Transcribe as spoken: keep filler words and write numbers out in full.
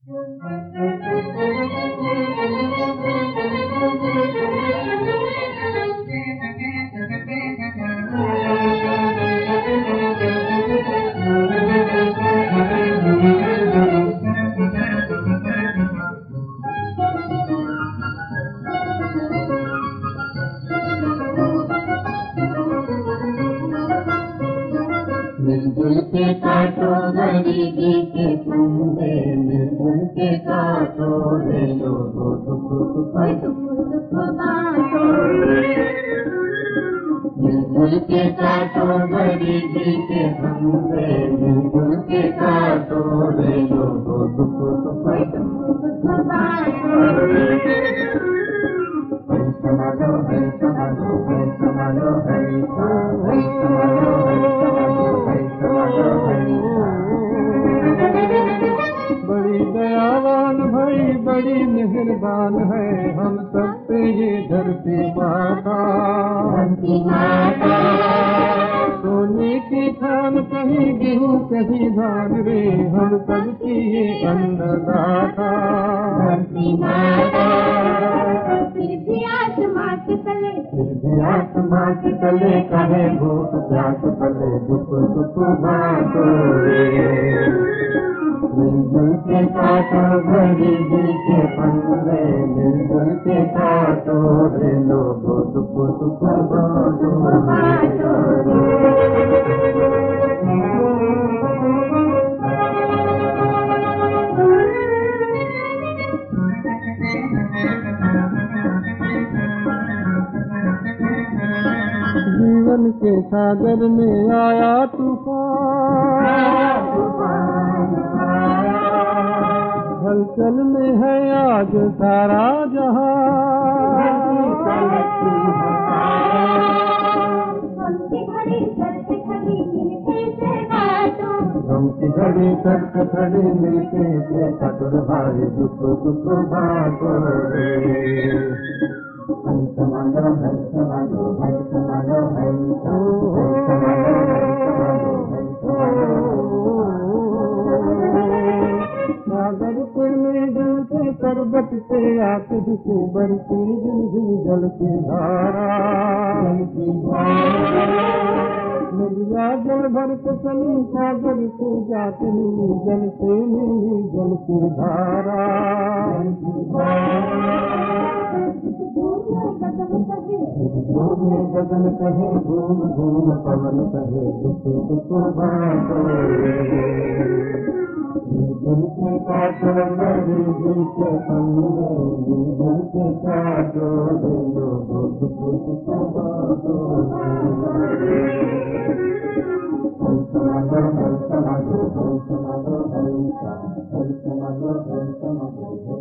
मिलजुल के काटो गरीबी के फंदे, मिलजुल के काटो रे लोगो दुख दुख दुख बांटो। मिलजुल के काटो गरीबी के फंदे, मिलजुल के काटो रे लोगो दुख दुख दुख बांटो। है समालो है समालो है समालो है है समालो है समालो है। बड़ी दयावान भाई बड़ी मेहरबान है, हम सब पे ये धरती माता। सोने की खान कहीं गेहूं कहीं धान रे, हम सब की ये अन्नदाता। फिर भी आसमां के तले, फिर भी आसमां के तले कहे भूख प्यास तले दुख दुख बांटो रे। मिलजुल के काटो गरीबी के फंदे, मिलजुल के काटो रे लोगो दुख दुख बांटो जीवन के सागर में आया तूफान, हलचल में है आज सारा जहां। गम की घड़ी सख्त खड़ी मिलके से कटोर भाई दुख दुख बांटो रे। है समालो है समालो है समालो है सागर के में दिल से पर्वत से आके से बढ़ती जिंदगी जल की धारा। नदिया जल भर के चली सागर से जाती जल से मिली जल की धारा। गगन कहे घूम घूम पवन कहे दुख दुख बांटो रे। मिलजुल के काटो गरीबी के फंदे, मिलजुल के काटो रे लोगो दुख दुख बांटो। है समालो है समालो है समालो है समालो है समालो है।